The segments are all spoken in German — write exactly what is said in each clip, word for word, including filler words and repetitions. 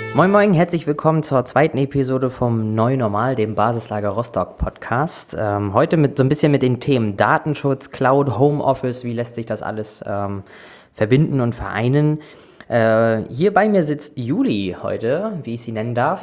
Moin Moin, herzlich willkommen zur zweiten Episode vom Neu Normal, dem Basislager Rostock Podcast. Ähm, heute mit so ein bisschen mit den Themen Datenschutz, Cloud, Homeoffice, wie lässt sich das alles ähm, verbinden und vereinen. Äh, hier bei mir sitzt Juli heute, wie ich sie nennen darf.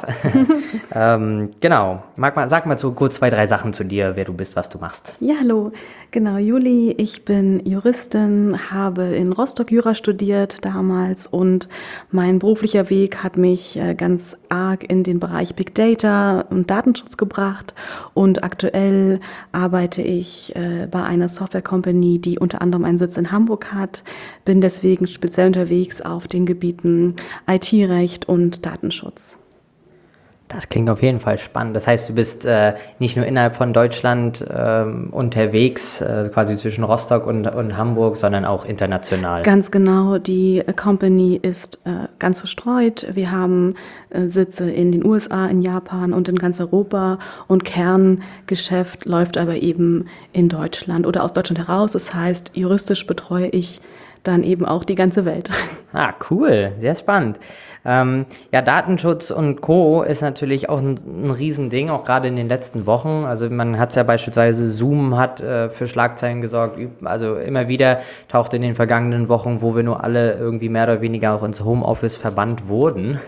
ähm, genau, Mag mal, sag mal so kurz zwei, drei Sachen zu dir, wer du bist, was du machst. Ja, hallo. Genau, Juli, ich bin Juristin, habe in Rostock Jura studiert damals und mein beruflicher Weg hat mich äh, ganz arg in den Bereich Big Data und Datenschutz gebracht und aktuell arbeite ich äh, bei einer Software Company, die unter anderem einen Sitz in Hamburg hat, bin deswegen speziell unterwegs auf den Gebieten I T-Recht und Datenschutz. Das klingt auf jeden Fall spannend. Das heißt, du bist äh, nicht nur innerhalb von Deutschland ähm, unterwegs, äh, quasi zwischen Rostock und, und Hamburg, sondern auch international. Ganz genau, die Company ist äh, ganz verstreut. Wir haben äh, Sitze in den U S A, in Japan und in ganz Europa und Kerngeschäft läuft aber eben in Deutschland oder aus Deutschland heraus. Das heißt, juristisch betreue ich dann eben auch die ganze Welt. Ah, cool, sehr spannend. Ähm, ja, Datenschutz und Co. ist natürlich auch ein, ein Riesending, auch gerade in den letzten Wochen. Also man hat es ja beispielsweise, Zoom hat äh, für Schlagzeilen gesorgt. Also immer wieder taucht in den vergangenen Wochen, wo wir nur alle irgendwie mehr oder weniger auch ins Homeoffice verbannt wurden,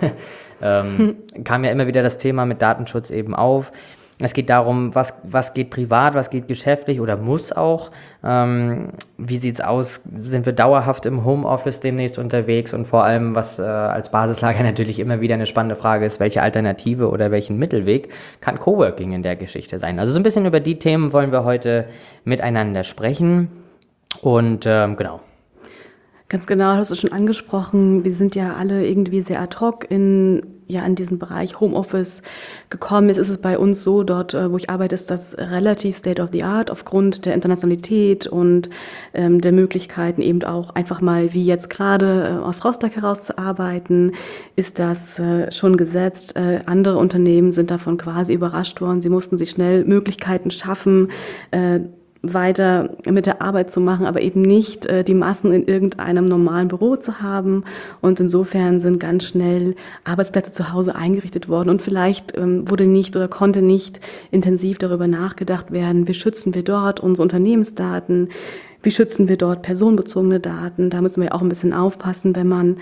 ähm, hm. kam ja immer wieder das Thema mit Datenschutz eben auf. Es geht darum, was, was geht privat, was geht geschäftlich oder muss auch. Ähm, wie sieht es aus? Sind wir dauerhaft im Homeoffice demnächst unterwegs? Und vor allem, was äh, als Basislager natürlich immer wieder eine spannende Frage ist, welche Alternative oder welchen Mittelweg kann Coworking in der Geschichte sein? Also so ein bisschen über die Themen wollen wir heute miteinander sprechen. Und ähm, genau. Ganz genau, hast du schon angesprochen. Wir sind ja alle irgendwie sehr ad hoc in, ja, in diesen Bereich Homeoffice gekommen. Jetzt ist es bei uns so, dort, wo ich arbeite, ist das relativ state of the art aufgrund der Internationalität und ähm, der Möglichkeiten eben auch einfach mal wie jetzt gerade äh, aus Rostock heraus zu arbeiten, ist das äh, schon gesetzt. Äh, andere Unternehmen sind davon quasi überrascht worden. Sie mussten sich schnell Möglichkeiten schaffen, äh, weiter mit der Arbeit zu machen, aber eben nicht äh, die Massen in irgendeinem normalen Büro zu haben. Und insofern sind ganz schnell Arbeitsplätze zu Hause eingerichtet worden. Und vielleicht ähm, wurde nicht oder konnte nicht intensiv darüber nachgedacht werden, wie schützen wir dort unsere Unternehmensdaten, wie schützen wir dort personenbezogene Daten. Da müssen wir auch ein bisschen aufpassen, wenn man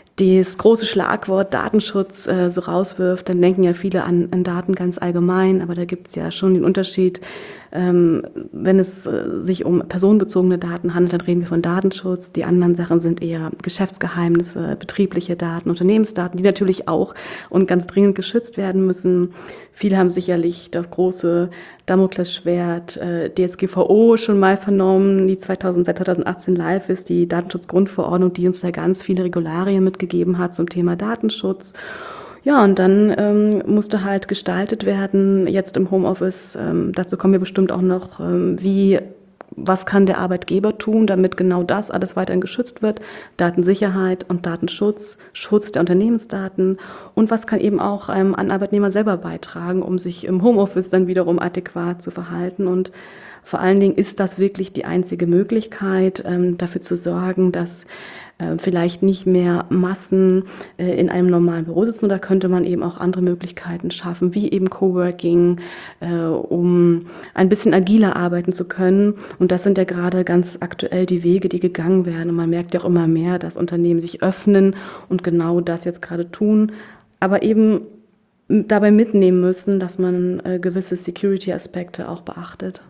das große Schlagwort Datenschutz äh, so rauswirft, dann denken ja viele an, an Daten ganz allgemein, aber da gibt es ja schon den Unterschied. Ähm, wenn es äh, sich um personenbezogene Daten handelt, dann reden wir von Datenschutz. Die anderen Sachen sind eher Geschäftsgeheimnisse, betriebliche Daten, Unternehmensdaten, die natürlich auch und ganz dringend geschützt werden müssen. Viele haben sicherlich das große Damoklesschwert äh, D S G V O schon mal vernommen, die zweitausend, seit zweitausendachtzehn live ist, die Datenschutzgrundverordnung, die uns da ganz viele Regularien mitgegeben hat zum Thema Datenschutz. Ja, und dann ähm, musste halt gestaltet werden, jetzt im Homeoffice, ähm, dazu kommen wir bestimmt auch noch, ähm, wie, was kann der Arbeitgeber tun, damit genau das alles weiterhin geschützt wird, Datensicherheit und Datenschutz, Schutz der Unternehmensdaten und was kann eben auch ähm, ein Arbeitnehmer selber beitragen, um sich im Homeoffice dann wiederum adäquat zu verhalten und vor allen Dingen ist das wirklich die einzige Möglichkeit, ähm, dafür zu sorgen, dass äh, vielleicht nicht mehr Massen äh, in einem normalen Büro sitzen. Oder könnte man eben auch andere Möglichkeiten schaffen, wie eben Coworking, äh, um ein bisschen agiler arbeiten zu können. Und das sind ja gerade ganz aktuell die Wege, die gegangen werden. Und man merkt ja auch immer mehr, dass Unternehmen sich öffnen und genau das jetzt gerade tun. Aber eben dabei mitnehmen müssen, dass man äh, gewisse Security-Aspekte auch beachtet.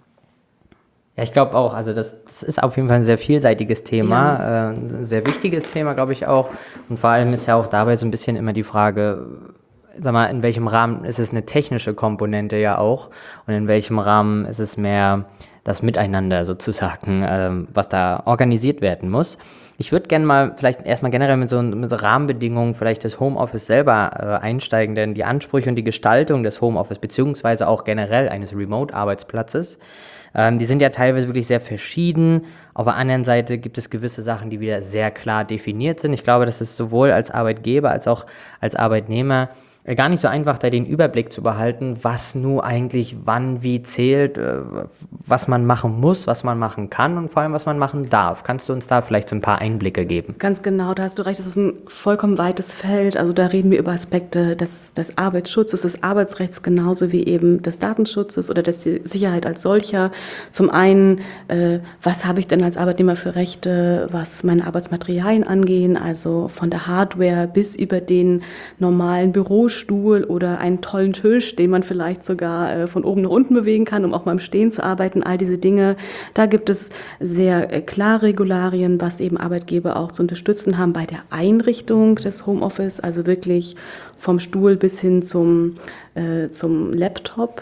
Ja, ich glaube auch, also das, das ist auf jeden Fall ein sehr vielseitiges Thema, ja. äh, ein sehr wichtiges Thema, glaube ich auch. Und vor allem ist ja auch dabei so ein bisschen immer die Frage, sag mal, in welchem Rahmen ist es eine technische Komponente ja auch und in welchem Rahmen ist es mehr das Miteinander sozusagen, äh, was da organisiert werden muss. Ich würde gerne mal vielleicht erstmal generell mit so, mit so Rahmenbedingungen vielleicht des Homeoffice selber äh, einsteigen, denn die Ansprüche und die Gestaltung des Homeoffice beziehungsweise auch generell eines Remote-Arbeitsplatzes, ähm, die sind ja teilweise wirklich sehr verschieden. Auf der anderen Seite gibt es gewisse Sachen, die wieder sehr klar definiert sind. Ich glaube, dass es sowohl als Arbeitgeber als auch als Arbeitnehmer gar nicht so einfach, da den Überblick zu behalten, was nun eigentlich wann wie zählt, äh, was man machen muss, was man machen kann und vor allem, was man machen darf. Kannst du uns da vielleicht so ein paar Einblicke geben? Ganz genau, da hast du recht, das ist ein vollkommen weites Feld. Also da reden wir über Aspekte des, des Arbeitsschutzes, des Arbeitsrechts genauso wie eben des Datenschutzes oder der Sicherheit als solcher. Zum einen, äh, was habe ich denn als Arbeitnehmer für Rechte, was meine Arbeitsmaterialien angehen, also von der Hardware bis über den normalen Bürostuhl oder einen tollen Tisch, den man vielleicht sogar äh, von oben nach unten bewegen kann, um auch mal im Stehen zu arbeiten, all diese Dinge. Da gibt es sehr äh, klare Regularien, was eben Arbeitgeber auch zu unterstützen haben bei der Einrichtung des Homeoffice, also wirklich vom Stuhl bis hin zum, äh, zum Laptop.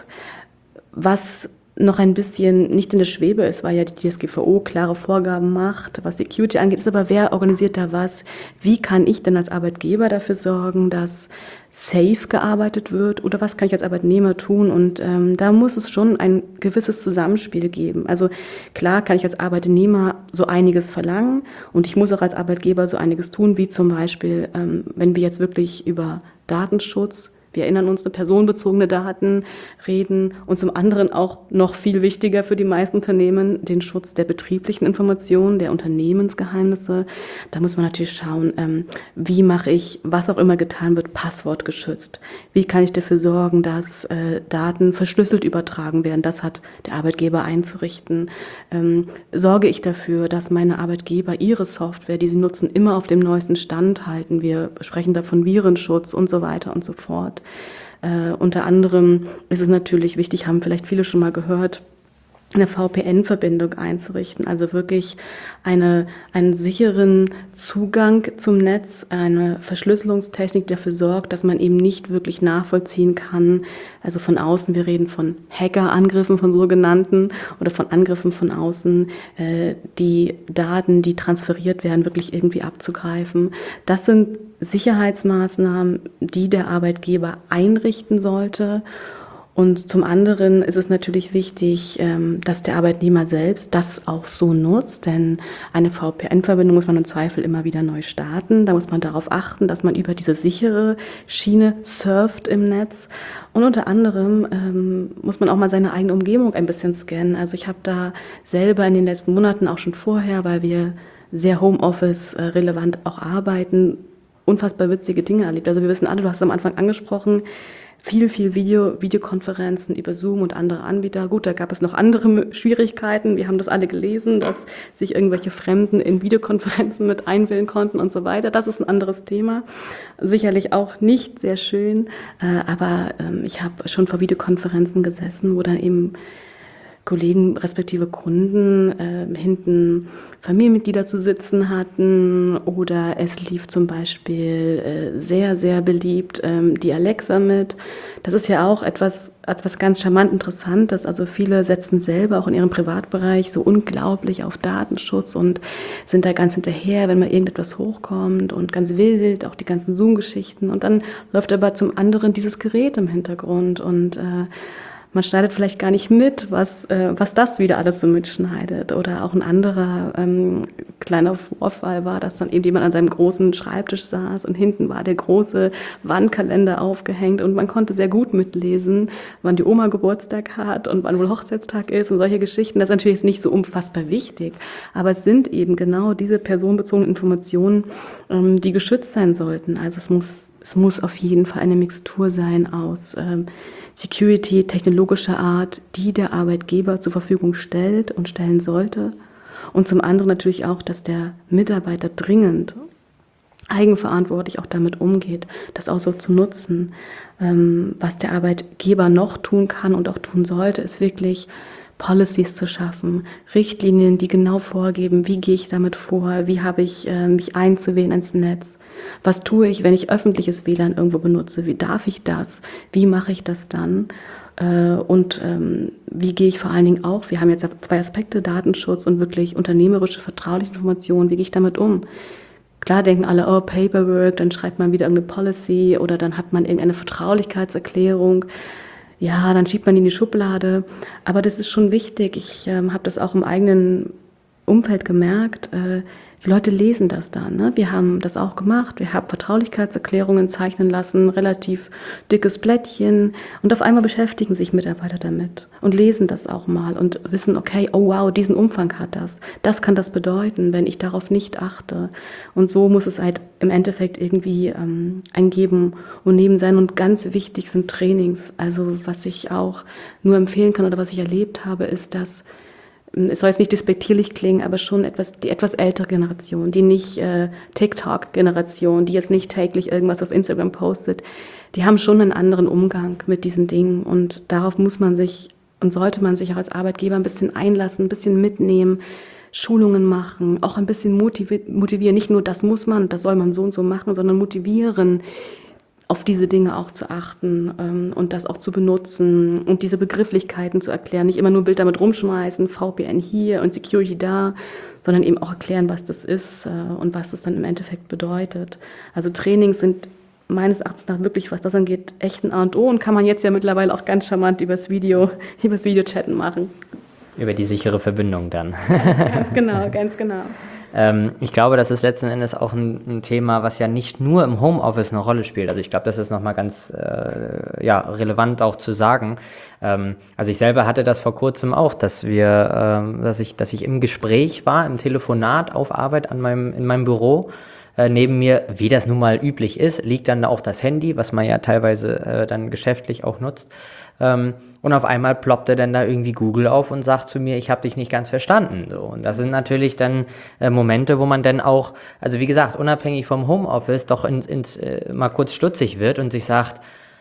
Was noch ein bisschen nicht in der Schwebe ist, weil ja die D S G V O klare Vorgaben macht, was Security angeht, ist aber, wer organisiert da was? Wie kann ich denn als Arbeitgeber dafür sorgen, dass safe gearbeitet wird oder was kann ich als Arbeitnehmer tun? Und ähm, da muss es schon ein gewisses Zusammenspiel geben. Also klar kann ich als Arbeitnehmer so einiges verlangen und ich muss auch als Arbeitgeber so einiges tun, wie zum Beispiel, ähm, wenn wir jetzt wirklich über Datenschutz, wir erinnern uns, eine personenbezogene Daten reden und zum anderen auch noch viel wichtiger für die meisten Unternehmen den Schutz der betrieblichen Informationen, der Unternehmensgeheimnisse. Da muss man natürlich schauen, ähm, wie mache ich, was auch immer getan wird, passwortgeschützt. Wie kann ich dafür sorgen, dass äh, Daten verschlüsselt übertragen werden? Das hat der Arbeitgeber einzurichten. Ähm, sorge ich dafür, dass meine Arbeitgeber ihre Software, die sie nutzen, immer auf dem neuesten Stand halten? Wir sprechen da von Virenschutz und so weiter und so fort. Äh, unter anderem ist es natürlich wichtig, haben vielleicht viele schon mal gehört, eine V P N-Verbindung einzurichten, also wirklich eine, einen sicheren Zugang zum Netz, eine Verschlüsselungstechnik, die dafür sorgt, dass man eben nicht wirklich nachvollziehen kann, also von außen, wir reden von Hackerangriffen, von sogenannten, oder von Angriffen von außen, äh, die Daten, die transferiert werden, wirklich irgendwie abzugreifen. Das sind Sicherheitsmaßnahmen, die der Arbeitgeber einrichten sollte. Und zum anderen ist es natürlich wichtig, dass der Arbeitnehmer selbst das auch so nutzt, denn eine V P N-Verbindung muss man im Zweifel immer wieder neu starten. Da muss man darauf achten, dass man über diese sichere Schiene surft im Netz. Und unter anderem ähm, muss man auch mal seine eigene Umgebung ein bisschen scannen. Also ich habe da selber in den letzten Monaten, auch schon vorher, weil wir sehr Homeoffice-relevant auch arbeiten, unfassbar witzige Dinge erlebt. Also wir wissen alle, du hast es am Anfang angesprochen, viel, viel Video, Videokonferenzen über Zoom und andere Anbieter. Gut, da gab es noch andere Schwierigkeiten. Wir haben das alle gelesen, dass sich irgendwelche Fremden in Videokonferenzen mit einwählen konnten und so weiter. Das ist ein anderes Thema. Sicherlich auch nicht sehr schön, aber ich habe schon vor Videokonferenzen gesessen, wo dann eben Kollegen respektive Kunden äh, hinten Familienmitglieder zu sitzen hatten oder es lief zum Beispiel äh, sehr, sehr beliebt ähm, die Alexa mit. Das ist ja auch etwas, etwas ganz charmant Interessantes. Also viele setzen selber auch in ihrem Privatbereich so unglaublich auf Datenschutz und sind da ganz hinterher, wenn mal irgendetwas hochkommt und ganz wild, auch die ganzen Zoom-Geschichten. Und dann läuft aber zum anderen dieses Gerät im Hintergrund und äh, man schneidet vielleicht gar nicht mit, was, äh, was das wieder alles so mitschneidet. Oder auch ein anderer ähm, kleiner Vorfall war, dass dann eben jemand an seinem großen Schreibtisch saß und hinten war der große Wandkalender aufgehängt und man konnte sehr gut mitlesen, wann die Oma Geburtstag hat und wann wohl Hochzeitstag ist und solche Geschichten. Das ist natürlich jetzt nicht so unfassbar wichtig, aber es sind eben genau diese personenbezogenen Informationen, ähm, die geschützt sein sollten. Also es muss, es muss auf jeden Fall eine Mixtur sein aus ähm, Security technologischer Art, die der Arbeitgeber zur Verfügung stellt und stellen sollte. Und zum anderen natürlich auch, dass der Mitarbeiter dringend eigenverantwortlich auch damit umgeht, das auch so zu nutzen. Ähm, was der Arbeitgeber noch tun kann und auch tun sollte, ist wirklich Policies zu schaffen, Richtlinien, die genau vorgeben, wie gehe ich damit vor, wie habe ich äh, mich einzuwählen ins Netz. Was tue ich, wenn ich öffentliches W L A N irgendwo benutze? Wie darf ich das? Wie mache ich das dann? Und ähm, wie gehe ich vor allen Dingen auch, wir haben jetzt zwei Aspekte, Datenschutz und wirklich unternehmerische, vertrauliche Informationen, wie gehe ich damit um? Klar denken alle, oh, Paperwork, dann schreibt man wieder irgendeine Policy oder dann hat man irgendeine Vertraulichkeitserklärung. Ja, dann schiebt man die in die Schublade. Aber das ist schon wichtig. Ich ähm, habe das auch im eigenen Umfeld gemerkt, äh, die Leute lesen das dann. Ne? Wir haben das auch gemacht. Wir haben Vertraulichkeitserklärungen zeichnen lassen, relativ dickes Blättchen. Und auf einmal beschäftigen sich Mitarbeiter damit und lesen das auch mal und wissen, okay, oh wow, diesen Umfang hat das. Das kann das bedeuten, wenn ich darauf nicht achte. Und so muss es halt im Endeffekt irgendwie ähm, ein Geben und Nehmen sein. Und ganz wichtig sind Trainings. Also was ich auch nur empfehlen kann oder was ich erlebt habe, ist, dass es soll jetzt nicht despektierlich klingen, aber schon etwas, die etwas ältere Generation, die nicht äh, TikTok-Generation, die jetzt nicht täglich irgendwas auf Instagram postet, die haben schon einen anderen Umgang mit diesen Dingen und darauf muss man sich und sollte man sich auch als Arbeitgeber ein bisschen einlassen, ein bisschen mitnehmen, Schulungen machen, auch ein bisschen motivi- motivieren. Nicht nur das muss man, das soll man so und so machen, sondern motivieren, auf diese Dinge auch zu achten ähm, und das auch zu benutzen und diese Begrifflichkeiten zu erklären. Nicht immer nur ein Bild damit rumschmeißen, V P N hier und Security da, sondern eben auch erklären, was das ist äh, und was das dann im Endeffekt bedeutet. Also Trainings sind meines Erachtens nach wirklich, was das angeht, echt ein A und O und kann man jetzt ja mittlerweile auch ganz charmant übers Video, übers Videochatten machen. Über die sichere Verbindung dann. Ganz genau, ganz genau. Ähm, ich glaube, das ist letzten Endes auch ein, ein Thema, was ja nicht nur im Homeoffice eine Rolle spielt. Also ich glaube, das ist nochmal ganz äh, ja, relevant auch zu sagen. Ähm, also ich selber hatte das vor kurzem auch, dass wir, ähm, dass ich, dass ich im Gespräch war, im Telefonat auf Arbeit an meinem, in meinem Büro. Äh, neben mir, wie das nun mal üblich ist, liegt dann auch das Handy, was man ja teilweise äh, dann geschäftlich auch nutzt. Ähm, und auf einmal ploppte dann da irgendwie Google auf und sagt zu mir, ich habe dich nicht ganz verstanden. So. Und das sind natürlich dann äh, Momente, wo man dann auch, also wie gesagt, unabhängig vom Homeoffice, doch ins, ins, äh, mal kurz stutzig wird und sich sagt,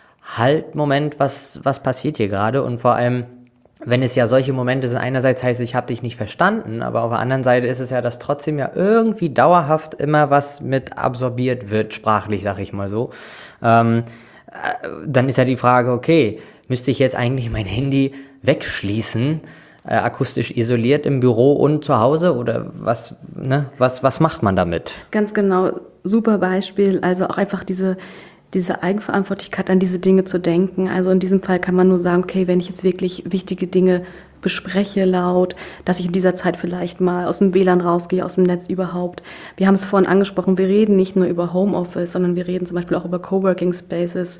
halt, Moment, was, was passiert hier gerade? Und vor allem, wenn es ja solche Momente sind, einerseits heißt es, ich habe dich nicht verstanden, aber auf der anderen Seite ist es ja, dass trotzdem ja irgendwie dauerhaft immer was mit absorbiert wird, sprachlich, sag ich mal so. Ähm, äh, dann ist ja die Frage, okay, müsste ich jetzt eigentlich mein Handy wegschließen, äh, akustisch isoliert im Büro und zu Hause oder was, ne, was, was macht man damit? Ganz genau, super Beispiel, also auch einfach diese diese Eigenverantwortlichkeit, an diese Dinge zu denken. Also in diesem Fall kann man nur sagen, okay, wenn ich jetzt wirklich wichtige Dinge bespreche laut, dass ich in dieser Zeit vielleicht mal aus dem W L A N rausgehe, aus dem Netz überhaupt. Wir haben es vorhin angesprochen, wir reden nicht nur über Homeoffice, sondern wir reden zum Beispiel auch über Coworking Spaces.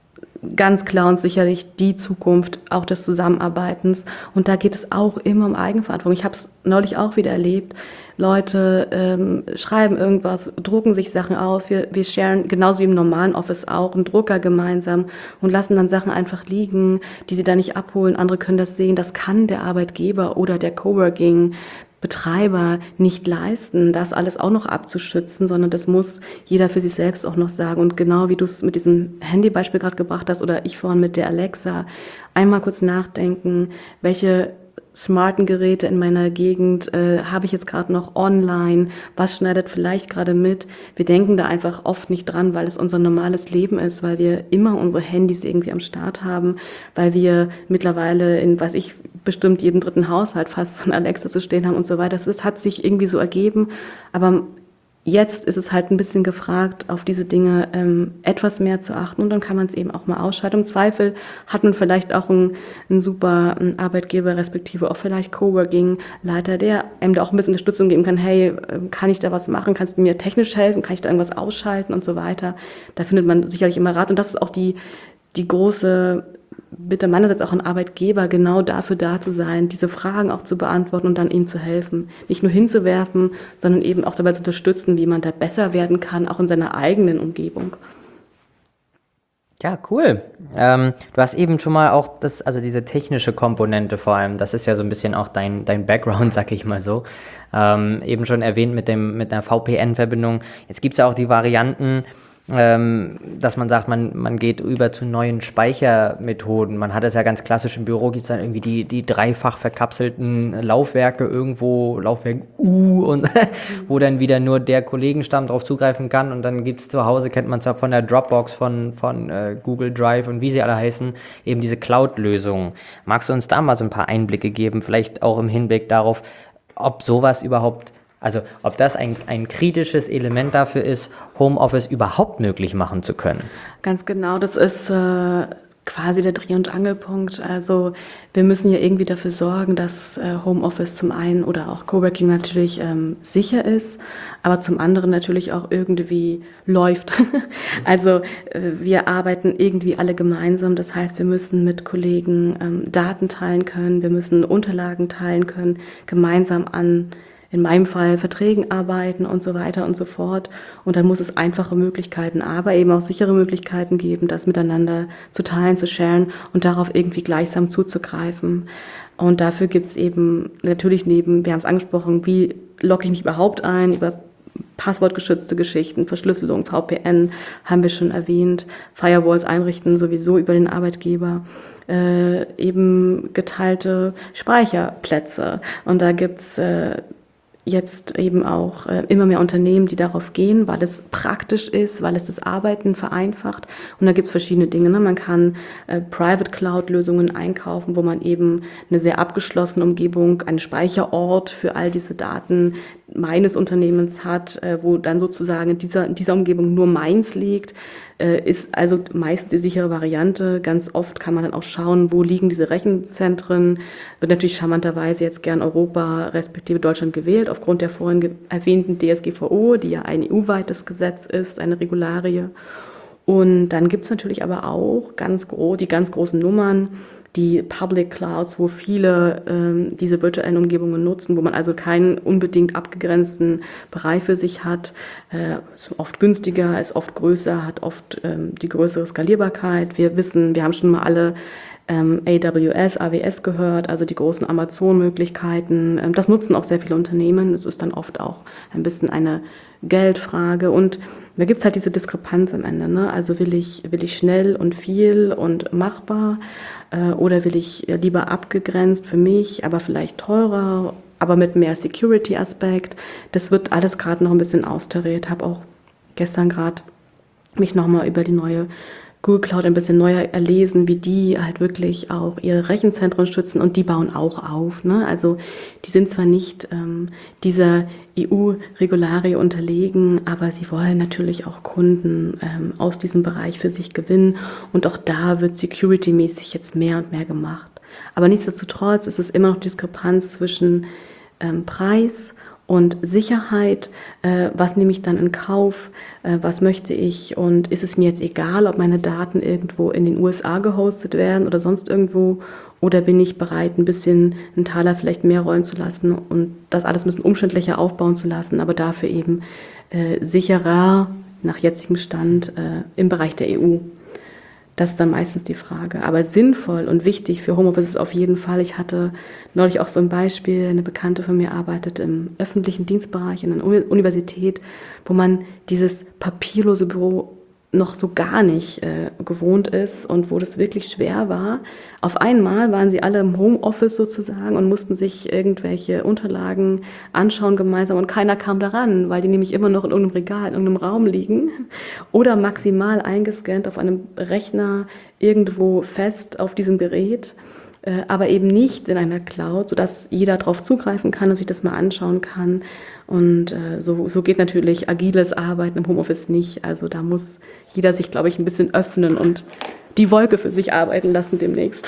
Ganz klar und sicherlich die Zukunft auch des Zusammenarbeitens. Und da geht es auch immer um Eigenverantwortung. Ich habe es neulich auch wieder erlebt. Leute ähm, schreiben irgendwas, drucken sich Sachen aus. Wir, wir sharen genauso wie im normalen Office auch einen Drucker gemeinsam und lassen dann Sachen einfach liegen, die sie da nicht abholen. Andere können das sehen. Das kann der Arbeitgeber oder der Coworking Betreiber nicht leisten, das alles auch noch abzuschützen, sondern das muss jeder für sich selbst auch noch sagen. Und genau wie du es mit diesem Handybeispiel gerade gebracht hast oder ich vorhin mit der Alexa, einmal kurz nachdenken, welche smarten Geräte in meiner Gegend äh, habe ich jetzt gerade noch online, was schneidet vielleicht gerade mit. Wir denken da einfach oft nicht dran, weil es unser normales Leben ist, weil wir immer unsere Handys irgendwie am Start haben, weil wir mittlerweile in, weiß ich, bestimmt jedem dritten Haushalt fast so ein Alexa zu stehen haben und so weiter. Das ist, hat sich irgendwie so ergeben, aber jetzt ist es halt ein bisschen gefragt, auf diese Dinge ähm, etwas mehr zu achten und dann kann man es eben auch mal ausschalten. Im Zweifel hat man vielleicht auch einen, einen super einen Arbeitgeber, respektive auch vielleicht Coworking-Leiter, der einem da auch ein bisschen Unterstützung geben kann. Hey, kann ich da was machen? Kannst du mir technisch helfen? Kann ich da irgendwas ausschalten und so weiter? Da findet man sicherlich immer Rat und das ist auch die, die große Bitte meinerseits auch ein Arbeitgeber, genau dafür da zu sein, diese Fragen auch zu beantworten und dann ihm zu helfen. Nicht nur hinzuwerfen, sondern eben auch dabei zu unterstützen, wie man da besser werden kann, auch in seiner eigenen Umgebung. Ja, cool. Ähm, du hast eben schon mal auch das, also diese technische Komponente vor allem, das ist ja so ein bisschen auch dein, dein Background, sag ich mal so, ähm, eben schon erwähnt mit dem, mit einer V P N-Verbindung. Jetzt gibt's ja auch die Varianten, Ähm, dass man sagt, man, man geht über zu neuen Speichermethoden. Man hat es ja ganz klassisch im Büro, gibt es dann irgendwie die, die dreifach verkapselten Laufwerke irgendwo, Laufwerk U, und wo dann wieder nur der Kollegenstamm drauf zugreifen kann. Und dann gibt es zu Hause, kennt man es ja von der Dropbox, von, von äh, Google Drive und wie sie alle heißen, eben diese Cloud-Lösungen. Magst du uns da mal so ein paar Einblicke geben, vielleicht auch im Hinblick darauf, ob sowas überhaupt, also ob das ein, ein kritisches Element dafür ist, Homeoffice überhaupt möglich machen zu können? Ganz genau, das ist äh, quasi der Dreh- und Angelpunkt. Also wir müssen ja irgendwie dafür sorgen, dass äh, Homeoffice zum einen oder auch Coworking natürlich ähm, sicher ist, aber zum anderen natürlich auch irgendwie läuft. Also äh, wir arbeiten irgendwie alle gemeinsam. Das heißt, wir müssen mit Kollegen ähm, Daten teilen können, wir müssen Unterlagen teilen können, gemeinsam an in meinem Fall Verträgen arbeiten und so weiter und so fort. Und dann muss es einfache Möglichkeiten, aber eben auch sichere Möglichkeiten geben, das miteinander zu teilen, zu sharen und darauf irgendwie gleichsam zuzugreifen. Und dafür gibt es eben natürlich neben, wir haben es angesprochen, wie logge ich mich überhaupt ein, über passwortgeschützte Geschichten, Verschlüsselung, V P N haben wir schon erwähnt, Firewalls einrichten sowieso über den Arbeitgeber. Äh, eben geteilte Speicherplätze. Und da gibt's äh, jetzt eben auch äh, immer mehr Unternehmen, die darauf gehen, weil es praktisch ist, weil es das Arbeiten vereinfacht. Und da gibt es verschiedene Dinge. Ne? Man kann äh, Private Cloud-Lösungen einkaufen, wo man eben eine sehr abgeschlossene Umgebung, einen Speicherort für all diese Daten meines Unternehmens hat, äh, wo dann sozusagen in dieser, in dieser Umgebung nur meins liegt. Ist also meist die sichere Variante. Ganz oft kann man dann auch schauen, wo liegen diese Rechenzentren. Wird natürlich charmanterweise jetzt gern Europa respektive Deutschland gewählt, aufgrund der vorhin erwähnten D S G V O, die ja ein E U-weites Gesetz ist, eine Regularie. Und dann gibt es natürlich aber auch ganz gro- die ganz großen Nummern, die Public Clouds, wo viele ähm, diese virtuellen Umgebungen nutzen, wo man also keinen unbedingt abgegrenzten Bereich für sich hat, äh, ist oft günstiger, ist oft größer, hat oft ähm, die größere Skalierbarkeit. Wir wissen, wir haben schon mal alle ähm, A W S, A W S gehört, also die großen Amazon-Möglichkeiten. Ähm, das nutzen auch sehr viele Unternehmen. Es ist dann oft auch ein bisschen eine Geldfrage und da gibt es halt diese Diskrepanz am Ende. Ne? Also will ich, will ich schnell und viel und machbar äh, oder will ich lieber abgegrenzt für mich, aber vielleicht teurer, aber mit mehr Security-Aspekt. Das wird alles gerade noch ein bisschen austariert. Habe auch gestern gerade mich nochmal über die neue Google Cloud ein bisschen neuer erlesen, wie die halt wirklich auch ihre Rechenzentren schützen und die bauen auch auf. Ne? Also die sind zwar nicht ähm, dieser E U-Regularie unterlegen, aber sie wollen natürlich auch Kunden ähm, aus diesem Bereich für sich gewinnen und auch da wird security-mäßig jetzt mehr und mehr gemacht. Aber nichtsdestotrotz ist es immer noch Diskrepanz zwischen ähm, Preis und Sicherheit, äh, was nehme ich dann in Kauf, äh, was möchte ich und ist es mir jetzt egal, ob meine Daten irgendwo in den U S A gehostet werden oder sonst irgendwo oder bin ich bereit, ein bisschen einen Taler vielleicht mehr rollen zu lassen und das alles ein bisschen umständlicher aufbauen zu lassen, aber dafür eben äh, sicherer nach jetzigem Stand äh, im Bereich der E U. Das ist dann meistens die Frage. Aber sinnvoll und wichtig für Homeoffice ist auf jeden Fall, ich hatte neulich auch so ein Beispiel, eine Bekannte von mir arbeitet im öffentlichen Dienstbereich in einer Universität, wo man dieses papierlose Büro noch so gar nicht äh, gewohnt ist und wo das wirklich schwer war. Auf einmal waren sie alle im Homeoffice sozusagen und mussten sich irgendwelche Unterlagen anschauen gemeinsam und keiner kam daran, weil die nämlich immer noch in irgendeinem Regal, in irgendeinem Raum liegen oder maximal eingescannt auf einem Rechner irgendwo fest auf diesem Gerät, äh, aber eben nicht in einer Cloud, sodass jeder darauf zugreifen kann und sich das mal anschauen kann. Und äh, so, so geht natürlich agiles Arbeiten im Homeoffice nicht. Also da muss jeder sich, glaube ich, ein bisschen öffnen und die Wolke für sich arbeiten lassen demnächst.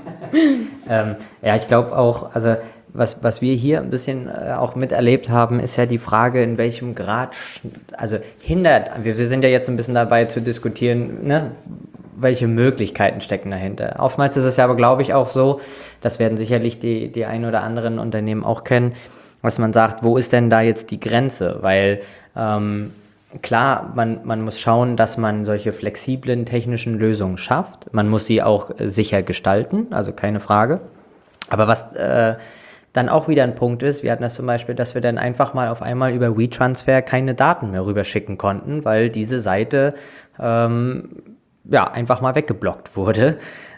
ähm, ja, ich glaube auch, also was, was wir hier ein bisschen äh, auch miterlebt haben, ist ja die Frage, in welchem Grad, also hindert, wir, wir sind ja jetzt ein bisschen dabei zu diskutieren, ne, welche Möglichkeiten stecken dahinter. Oftmals ist es ja aber, glaube ich, auch so, das werden sicherlich die, die ein oder anderen Unternehmen auch kennen, was man sagt, wo ist denn da jetzt die Grenze? Weil ähm, klar, man, man muss schauen, dass man solche flexiblen technischen Lösungen schafft. Man muss sie auch äh, sicher gestalten, also keine Frage. Aber was äh, dann auch wieder ein Punkt ist, wir hatten das zum Beispiel, dass wir dann einfach mal auf einmal über WeTransfer keine Daten mehr rüberschicken konnten, weil diese Seite ähm, ja einfach mal weggeblockt wurde.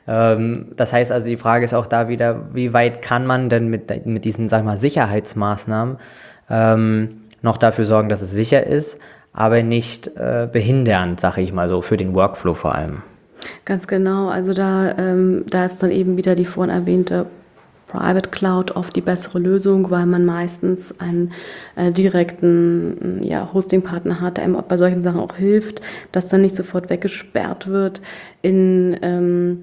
Das heißt also, die Frage ist auch da wieder, wie weit kann man denn mit, mit diesen, sag ich mal, Sicherheitsmaßnahmen ähm, noch dafür sorgen, dass es sicher ist, aber nicht äh, behindernd, sag ich mal so, für den Workflow vor allem. Ganz genau, also da, ähm, da ist dann eben wieder die vorhin erwähnte Private Cloud oft die bessere Lösung, weil man meistens einen äh, direkten ja, Hosting-Partner hat, der einem bei solchen Sachen auch hilft, dass dann nicht sofort weggesperrt wird. In, ähm,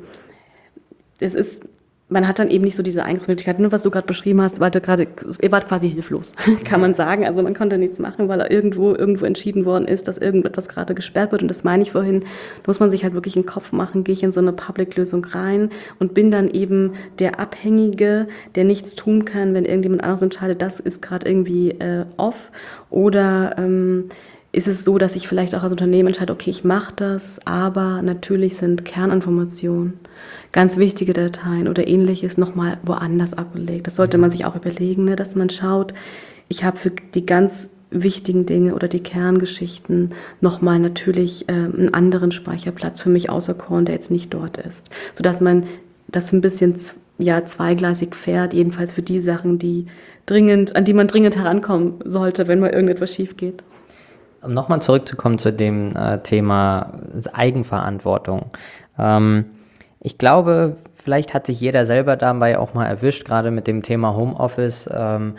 es ist Man hat dann eben nicht so diese Eingriffsmöglichkeiten. Nur was du gerade beschrieben hast, wart ihr, gerade, ihr wart quasi hilflos, kann man sagen. Also man konnte nichts machen, weil irgendwo irgendwo entschieden worden ist, dass irgendetwas gerade gesperrt wird. Und das meine ich vorhin, da muss man sich halt wirklich einen Kopf machen, gehe ich in so eine Public-Lösung rein und bin dann eben der Abhängige, der nichts tun kann, wenn irgendjemand anderes entscheidet, das ist gerade irgendwie äh, off. Oder ähm, ist es so, dass ich vielleicht auch als Unternehmen entscheide, okay, ich mache das, aber natürlich sind Kerninformationen, ganz wichtige Dateien oder Ähnliches nochmal woanders abgelegt. Das sollte man sich auch überlegen, ne, dass man schaut, ich habe für die ganz wichtigen Dinge oder die Kerngeschichten nochmal natürlich äh, einen anderen Speicherplatz für mich außer Korn, der jetzt nicht dort ist. Sodass man das ein bisschen ja, zweigleisig fährt, jedenfalls für die Sachen, die dringend, an die man dringend herankommen sollte, wenn mal irgendetwas schief geht. Um nochmal zurückzukommen zu dem äh, Thema Eigenverantwortung. Ähm, ich glaube, vielleicht hat sich jeder selber dabei auch mal erwischt, gerade mit dem Thema Homeoffice, ähm,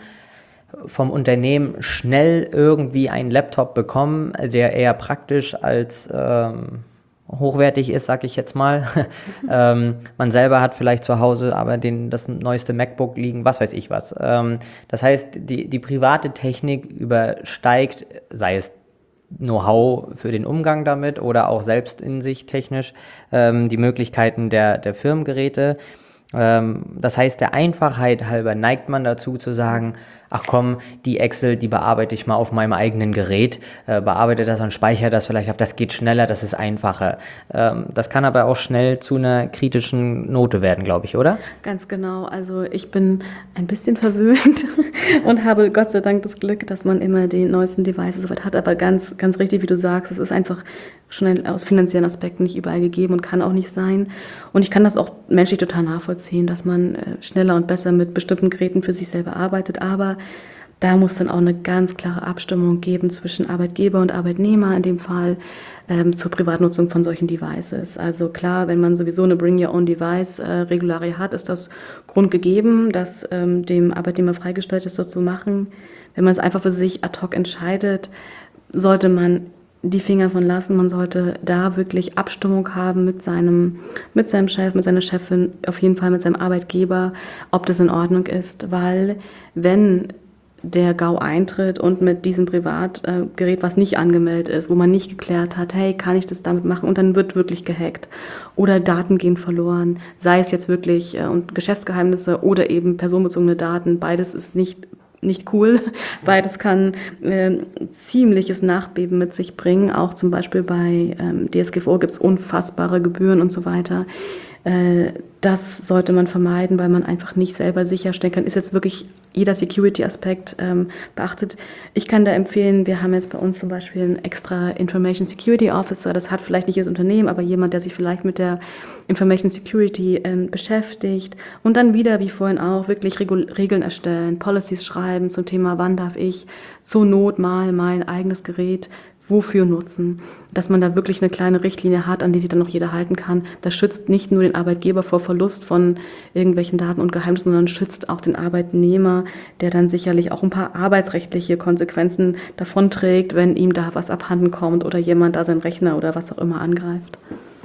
vom Unternehmen schnell irgendwie einen Laptop bekommen, der eher praktisch als ähm, hochwertig ist, sag ich jetzt mal. ähm, man selber hat vielleicht zu Hause aber den, das neueste MacBook liegen, was weiß ich was. Ähm, das heißt, die, die private Technik übersteigt, sei es Know-how für den Umgang damit oder auch selbst in sich technisch ähm, die Möglichkeiten der, der Firmengeräte. Ähm, das heißt, der Einfachheit halber neigt man dazu zu sagen, ach komm, die Excel, die bearbeite ich mal auf meinem eigenen Gerät, äh, bearbeite das und speichere das vielleicht ab, das geht schneller, das ist einfacher. Ähm, das kann aber auch schnell zu einer kritischen Note werden, glaube ich, oder? Ganz genau, also ich bin ein bisschen verwöhnt und habe Gott sei Dank das Glück, dass man immer die neuesten Devices soweit hat, aber ganz, ganz richtig, wie du sagst, es ist einfach schon aus finanziellen Aspekten nicht überall gegeben und kann auch nicht sein. Und ich kann das auch menschlich total nachvollziehen, dass man schneller und besser mit bestimmten Geräten für sich selber arbeitet, aber da muss dann auch eine ganz klare Abstimmung geben zwischen Arbeitgeber und Arbeitnehmer, in dem Fall ähm, zur Privatnutzung von solchen Devices. Also klar, wenn man sowieso eine Bring-Your-Own-Device-Regularie äh, hat, ist das Grund gegeben, dass ähm, dem Arbeitnehmer freigestellt ist, das zu machen. Wenn man es einfach für sich ad hoc entscheidet, sollte man die Finger von lassen. Man sollte da wirklich Abstimmung haben mit seinem, mit seinem Chef, mit seiner Chefin, auf jeden Fall mit seinem Arbeitgeber, ob das in Ordnung ist, weil wenn der G A U eintritt und mit diesem Privatgerät, was nicht angemeldet ist, wo man nicht geklärt hat, hey, kann ich das damit machen? Und dann wird wirklich gehackt oder Daten gehen verloren, sei es jetzt wirklich äh, und Geschäftsgeheimnisse oder eben personenbezogene Daten, beides ist nicht nicht cool. Beides kann äh, ziemliches Nachbeben mit sich bringen. Auch zum Beispiel bei ähm, D S G V O gibt es unfassbare Gebühren und so weiter. Äh, das sollte man vermeiden, weil man einfach nicht selber sicherstellen kann. Ist jetzt wirklich jeder Security-Aspekt ähm, beachtet. Ich kann da empfehlen, wir haben jetzt bei uns zum Beispiel einen extra Information Security Officer. Das hat vielleicht nicht jedes Unternehmen, aber jemand, der sich vielleicht mit der Information Security ähm, beschäftigt. Und dann wieder, wie vorhin auch, wirklich Regul- Regeln erstellen, Policies schreiben zum Thema, wann darf ich zur Not mal mein eigenes Gerät wofür nutzen, dass man da wirklich eine kleine Richtlinie hat, an die sich dann noch jeder halten kann. Das schützt nicht nur den Arbeitgeber vor Verlust von irgendwelchen Daten und Geheimnissen, sondern schützt auch den Arbeitnehmer, der dann sicherlich auch ein paar arbeitsrechtliche Konsequenzen davonträgt, wenn ihm da was abhanden kommt oder jemand da seinen Rechner oder was auch immer angreift.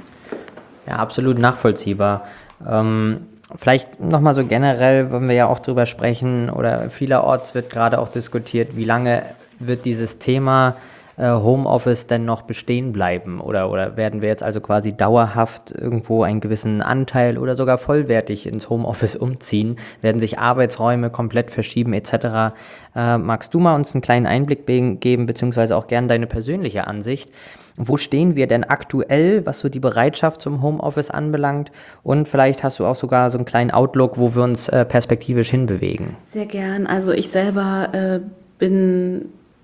Ja, absolut nachvollziehbar. Ähm, vielleicht nochmal so generell, wenn wir ja auch drüber sprechen, oder vielerorts wird gerade auch diskutiert, wie lange wird dieses Thema Homeoffice denn noch bestehen bleiben oder, oder werden wir jetzt also quasi dauerhaft irgendwo einen gewissen Anteil oder sogar vollwertig ins Homeoffice umziehen, werden sich Arbeitsräume komplett verschieben et cetera. Äh, magst du mal uns einen kleinen Einblick be- geben, beziehungsweise auch gerne deine persönliche Ansicht? Wo stehen wir denn aktuell, was so die Bereitschaft zum Homeoffice anbelangt? Und vielleicht hast du auch sogar so einen kleinen Outlook, wo wir uns äh, perspektivisch hinbewegen. Sehr gern. Also ich selber äh, bin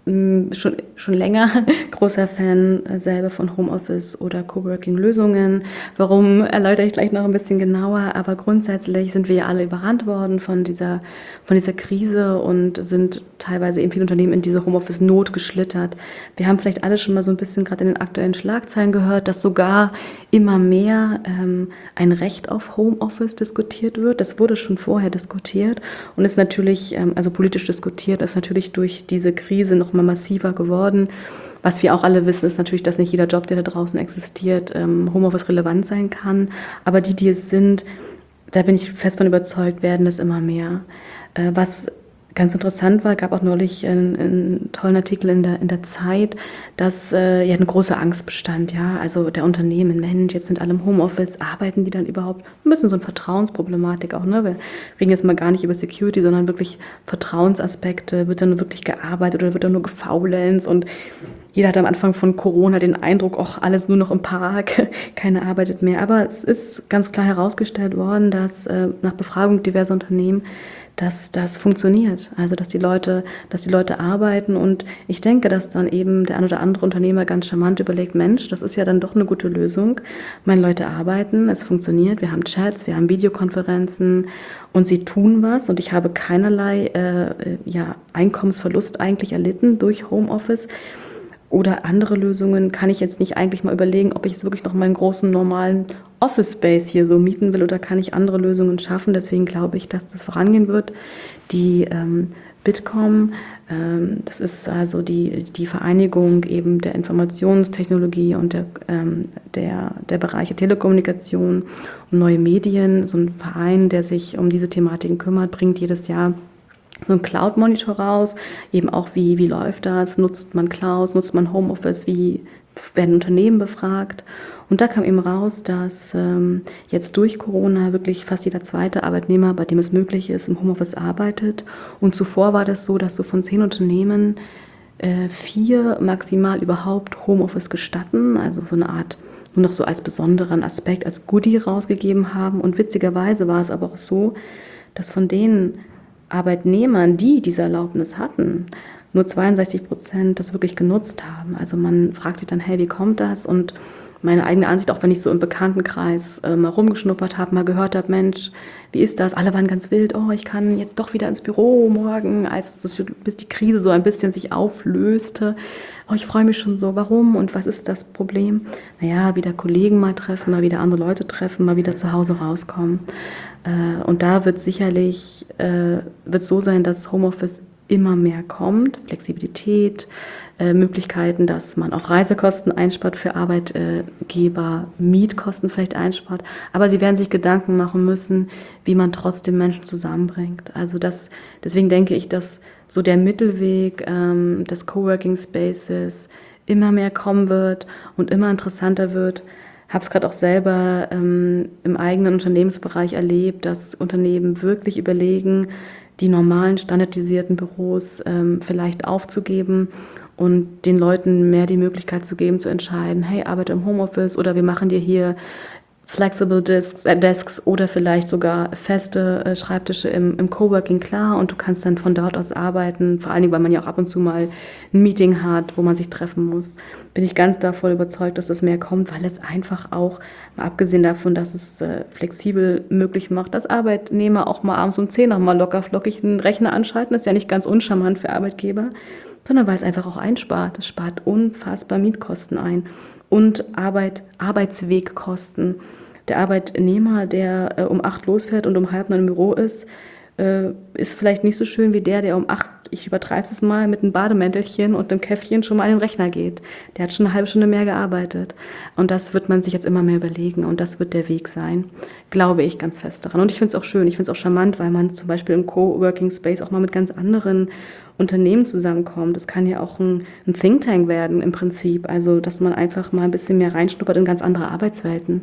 mh, schon, schon länger großer Fan äh, selber von Homeoffice oder Coworking-Lösungen. Warum, erläutere ich gleich noch ein bisschen genauer, aber grundsätzlich sind wir ja alle überrannt worden von dieser, von dieser Krise und sind teilweise eben viele Unternehmen in diese Homeoffice-Not geschlittert. Wir haben vielleicht alle schon mal so ein bisschen gerade in den aktuellen Schlagzeilen gehört, dass sogar immer mehr ähm, ein Recht auf Homeoffice diskutiert wird. Das wurde schon vorher diskutiert und ist natürlich, ähm, also politisch diskutiert, ist natürlich durch diese Krise noch mal massiver geworden. Was wir auch alle wissen, ist natürlich, dass nicht jeder Job, der da draußen existiert, ähm, Homeoffice relevant sein kann. Aber die, die es sind, da bin ich fest von überzeugt, werden das immer mehr. Äh, was ganz interessant war, gab auch neulich einen, einen tollen Artikel in der, in der Zeit, dass äh, ja eine große Angst bestand. Ja, also der Unternehmen, Mensch, jetzt sind alle im Homeoffice, arbeiten die dann überhaupt? Ein bisschen so eine Vertrauensproblematik auch. Ne? Wir reden jetzt mal gar nicht über Security, sondern wirklich Vertrauensaspekte. Wird dann nur wirklich gearbeitet oder wird dann nur gefaulenzt? Und jeder hat am Anfang von Corona den Eindruck, ach, alles nur noch im Park, keiner arbeitet mehr. Aber es ist ganz klar herausgestellt worden, dass äh, nach Befragung diverser Unternehmen, dass das funktioniert, also dass die Leute, dass die Leute arbeiten und ich denke, dass dann eben der ein oder andere Unternehmer ganz charmant überlegt, Mensch, das ist ja dann doch eine gute Lösung. Meine Leute arbeiten, es funktioniert, wir haben Chats, wir haben Videokonferenzen und sie tun was und ich habe keinerlei äh, ja, Einkommensverlust eigentlich erlitten durch Homeoffice. Oder andere Lösungen kann ich jetzt nicht eigentlich mal überlegen, ob ich jetzt wirklich noch meinen großen normalen Office-Space hier so mieten will oder kann ich andere Lösungen schaffen. Deswegen glaube ich, dass das vorangehen wird. Die ähm, Bitkom, ähm, das ist also die, die Vereinigung eben der Informationstechnologie und der, ähm, der, der Bereiche Telekommunikation und neue Medien. So ein Verein, der sich um diese Thematiken kümmert, bringt jedes Jahr so ein Cloud-Monitor raus, eben auch wie, wie läuft das, nutzt man Clouds, nutzt man Homeoffice, wie werden Unternehmen befragt. Und da kam eben raus, dass ähm, jetzt durch Corona wirklich fast jeder zweite Arbeitnehmer, bei dem es möglich ist, im Homeoffice arbeitet. Und zuvor war das so, dass so von zehn Unternehmen äh, vier maximal überhaupt Homeoffice gestatten, also so eine Art nur noch so als besonderen Aspekt, als Goodie rausgegeben haben. Und witzigerweise war es aber auch so, dass von denen Arbeitnehmern, die diese Erlaubnis hatten, nur zweiundsechzig Prozent das wirklich genutzt haben. Also man fragt sich dann, hey, wie kommt das? Und meine eigene Ansicht, auch wenn ich so im Bekanntenkreis äh, mal rumgeschnuppert habe, mal gehört habe, Mensch, wie ist das? Alle waren ganz wild, oh, ich kann jetzt doch wieder ins Büro morgen, als das, bis die Krise so ein bisschen sich auflöste. Oh, ich freue mich schon so, warum und was ist das Problem? Naja, wieder Kollegen mal treffen, mal wieder andere Leute treffen, mal wieder zu Hause rauskommen. Äh, und da wird sicherlich, äh, wird so sein, dass Homeoffice immer mehr kommt, Flexibilität, äh, Möglichkeiten, dass man auch Reisekosten einspart für Arbeitgeber, Mietkosten vielleicht einspart, aber sie werden sich Gedanken machen müssen, wie man trotzdem Menschen zusammenbringt. Also das, deswegen denke ich, dass so der Mittelweg ähm, des Coworking Spaces immer mehr kommen wird und immer interessanter wird. Habe es gerade auch selber ähm, im eigenen Unternehmensbereich erlebt, dass Unternehmen wirklich überlegen, die normalen standardisierten Büros ähm, vielleicht aufzugeben und den Leuten mehr die Möglichkeit zu geben, zu entscheiden, hey, arbeite im Homeoffice oder wir machen dir hier Flexible Desks, äh, Desks oder vielleicht sogar feste äh, Schreibtische im, im Coworking, klar, und du kannst dann von dort aus arbeiten, vor allen Dingen, weil man ja auch ab und zu mal ein Meeting hat, wo man sich treffen muss. Bin ich ganz davon überzeugt, dass das mehr kommt, weil es einfach auch, mal abgesehen davon, dass es äh, flexibel möglich macht, dass Arbeitnehmer auch mal abends um zehn noch mal locker flockig einen Rechner anschalten, das ist ja nicht ganz uncharmant für Arbeitgeber, sondern weil es einfach auch einspart. Es spart unfassbar Mietkosten ein und Arbeit, Arbeitswegkosten. Der Arbeitnehmer, der äh, um acht losfährt und um halb neun im Büro ist, äh, ist vielleicht nicht so schön wie der, der um acht, ich übertreibe es mal, mit einem Bademäntelchen und einem Käffchen schon mal an den Rechner geht. Der hat schon eine halbe Stunde mehr gearbeitet. Und das wird man sich jetzt immer mehr überlegen und das wird der Weg sein, glaube ich ganz fest daran. Und ich finde es auch schön, ich finde es auch charmant, weil man zum Beispiel im Coworking Space auch mal mit ganz anderen Unternehmen zusammenkommt. Das kann ja auch ein, ein Think Tank werden im Prinzip, also dass man einfach mal ein bisschen mehr reinschnuppert in ganz andere Arbeitswelten.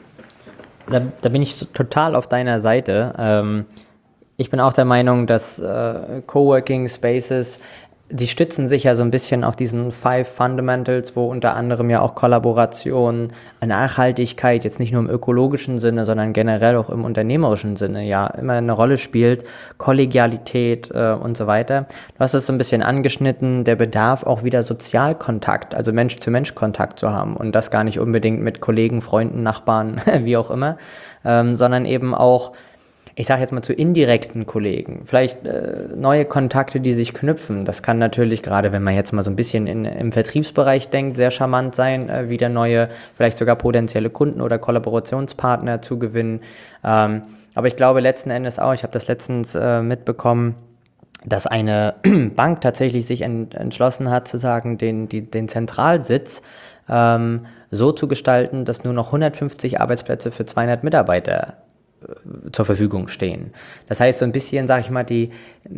Da, da bin ich total auf deiner Seite. Ähm, ich bin auch der Meinung, dass äh, Coworking Spaces sie stützen sich ja so ein bisschen auf diesen Five Fundamentals, wo unter anderem ja auch Kollaboration, Nachhaltigkeit, jetzt nicht nur im ökologischen Sinne, sondern generell auch im unternehmerischen Sinne ja immer eine Rolle spielt, Kollegialität äh, und so weiter. Du hast es so ein bisschen angeschnitten, der Bedarf auch wieder Sozialkontakt, also Mensch-zu-Mensch-Kontakt zu haben und das gar nicht unbedingt mit Kollegen, Freunden, Nachbarn, wie auch immer, ähm, sondern eben auch ich sage jetzt mal zu indirekten Kollegen, vielleicht äh, neue Kontakte, die sich knüpfen. Das kann natürlich, gerade wenn man jetzt mal so ein bisschen in, im Vertriebsbereich denkt, sehr charmant sein, äh, wieder neue, vielleicht sogar potenzielle Kunden oder Kollaborationspartner zu gewinnen. Ähm, aber ich glaube letzten Endes auch, ich habe das letztens äh, mitbekommen, dass eine Bank tatsächlich sich ent, entschlossen hat, zu sagen, den, die, den Zentralsitz ähm, so zu gestalten, dass nur noch hundertfünfzig Arbeitsplätze für zweihundert Mitarbeiter zur Verfügung stehen. Das heißt, so ein bisschen, sage ich mal, die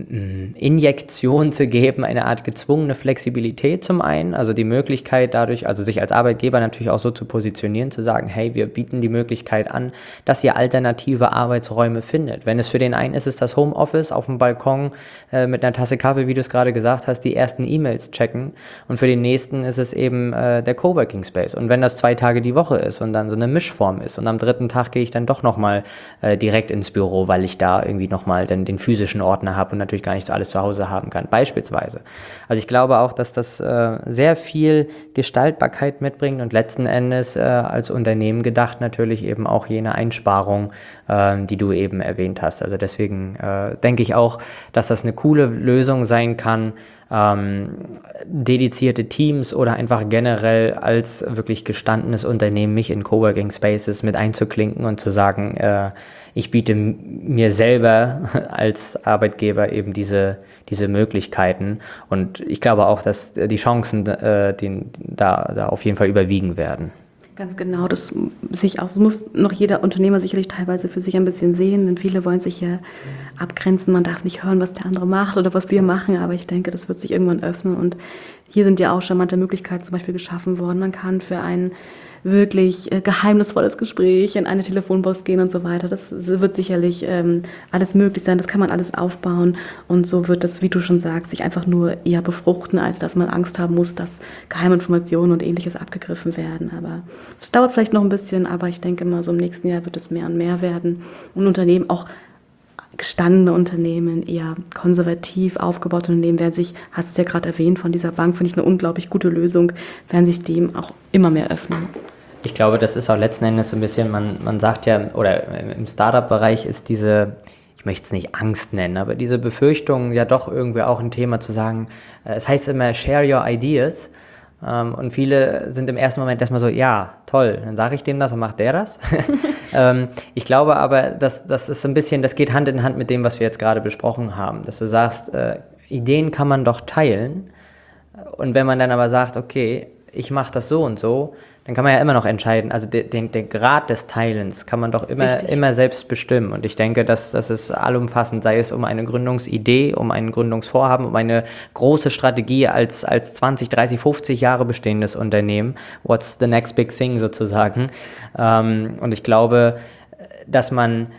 Injektion zu geben, eine Art gezwungene Flexibilität zum einen, also die Möglichkeit dadurch, also sich als Arbeitgeber natürlich auch so zu positionieren, zu sagen, hey, wir bieten die Möglichkeit an, dass ihr alternative Arbeitsräume findet. Wenn es für den einen ist, ist das Homeoffice auf dem Balkon äh, mit einer Tasse Kaffee, wie du es gerade gesagt hast, die ersten E-Mails checken und für den nächsten ist es eben äh, der Coworking Space. Und wenn das zwei Tage die Woche ist und dann so eine Mischform ist und am dritten Tag gehe ich dann doch nochmal äh, direkt ins Büro, weil ich da irgendwie nochmal den, den physischen Ordner habe und natürlich gar nicht so alles zu Hause haben kann, beispielsweise. Also ich glaube auch, dass das äh, sehr viel Gestaltbarkeit mitbringt und letzten Endes äh, als Unternehmen gedacht natürlich eben auch jene Einsparung, äh, die du eben erwähnt hast. Also deswegen äh, denke ich auch, dass das eine coole Lösung sein kann, ähm, dedizierte Teams oder einfach generell als wirklich gestandenes Unternehmen mich in Coworking Spaces mit einzuklinken und zu sagen, äh, ich biete mir selber als Arbeitgeber eben diese, diese Möglichkeiten und ich glaube auch, dass die Chancen äh, den, da, da auf jeden Fall überwiegen werden. Ganz genau, das sehe ich auch. Das muss noch jeder Unternehmer sicherlich teilweise für sich ein bisschen sehen, denn viele wollen sich ja abgrenzen. Man darf nicht hören, was der andere macht oder was wir machen, aber ich denke, das wird sich irgendwann öffnen und hier sind ja auch charmante Möglichkeiten zum Beispiel geschaffen worden. Man kann für ein wirklich äh, geheimnisvolles Gespräch in eine Telefonbox gehen und so weiter. Das wird sicherlich ähm, alles möglich sein, das kann man alles aufbauen und so wird das, wie du schon sagst, sich einfach nur eher befruchten, als dass man Angst haben muss, dass Geheiminformationen und Ähnliches abgegriffen werden. Aber es dauert vielleicht noch ein bisschen, aber ich denke mal, so im nächsten Jahr wird es mehr und mehr werden und Unternehmen auch gestandene Unternehmen, eher konservativ aufgebaute Unternehmen werden sich, hast du ja gerade erwähnt, von dieser Bank, finde ich eine unglaublich gute Lösung, werden sich dem auch immer mehr öffnen. Ich glaube, das ist auch letzten Endes so ein bisschen, man, man sagt ja, oder im Startup-Bereich ist diese, ich möchte es nicht Angst nennen, aber diese Befürchtung ja doch irgendwie auch ein Thema zu sagen, es heißt immer, share your ideas. Um, und viele sind im ersten Moment erstmal so, ja, toll, dann sage ich dem das und macht der das. ähm, ich glaube aber, dass das ist so ein bisschen, das geht Hand in Hand mit dem, was wir jetzt gerade besprochen haben, dass du sagst, äh, Ideen kann man doch teilen und wenn man dann aber sagt, okay, ich mache das so und so, dann kann man ja immer noch entscheiden, also den, den, den Grad des Teilens kann man doch immer, immer selbst bestimmen und ich denke, dass das ist allumfassend, sei es um eine Gründungsidee, um ein Gründungsvorhaben, um eine große Strategie als, als zwanzig, dreißig, fünfzig Jahre bestehendes Unternehmen, what's the next big thing sozusagen, ähm, und ich glaube, dass man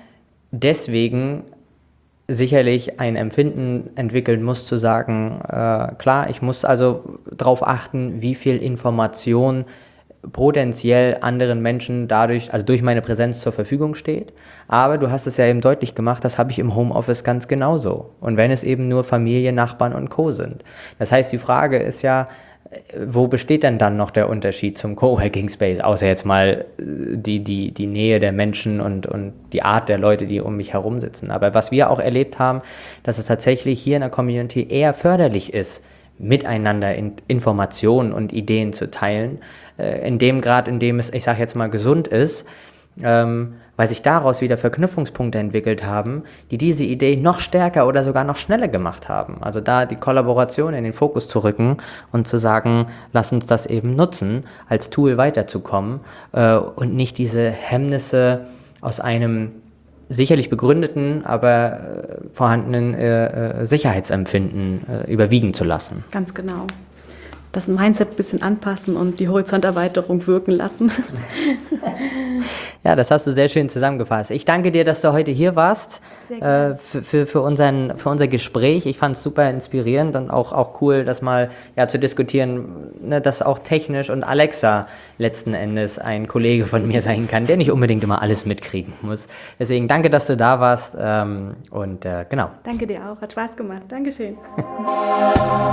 deswegen sicherlich ein Empfinden entwickeln muss, zu sagen, äh, klar, ich muss also darauf achten, wie viel Information potenziell anderen Menschen dadurch, also durch meine Präsenz zur Verfügung steht. Aber du hast es ja eben deutlich gemacht, das habe ich im Homeoffice ganz genauso. Und wenn es eben nur Familie, Nachbarn und Co. sind. Das heißt, die Frage ist ja, wo besteht denn dann noch der Unterschied zum Coworking Space, außer jetzt mal die, die, die Nähe der Menschen und, und die Art der Leute, die um mich herum sitzen. Aber was wir auch erlebt haben, dass es tatsächlich hier in der Community eher förderlich ist, miteinander in Informationen und Ideen zu teilen, äh, in dem Grad, in dem es, ich sage jetzt mal, gesund ist, ähm, weil sich daraus wieder Verknüpfungspunkte entwickelt haben, die diese Idee noch stärker oder sogar noch schneller gemacht haben. Also da die Kollaboration in den Fokus zu rücken und zu sagen, lass uns das eben nutzen, als Tool weiterzukommen äh, und nicht diese Hemmnisse aus einem sicherlich begründeten, aber äh, vorhandenen äh, Sicherheitsempfinden äh, überwiegen zu lassen. Ganz genau. das Mindset ein bisschen anpassen und die Horizonterweiterung wirken lassen. Ja, das hast du sehr schön zusammengefasst. Ich danke dir, dass du heute hier warst äh, für, für, für, unseren, für unser Gespräch. Ich fand es super inspirierend und auch, auch cool, das mal ja, zu diskutieren, ne, dass auch technisch und Alexa letzten Endes ein Kollege von mir sein kann, der nicht unbedingt immer alles mitkriegen muss. Deswegen danke, dass du da warst ähm, und äh, genau. Danke dir auch, hat Spaß gemacht. Dankeschön.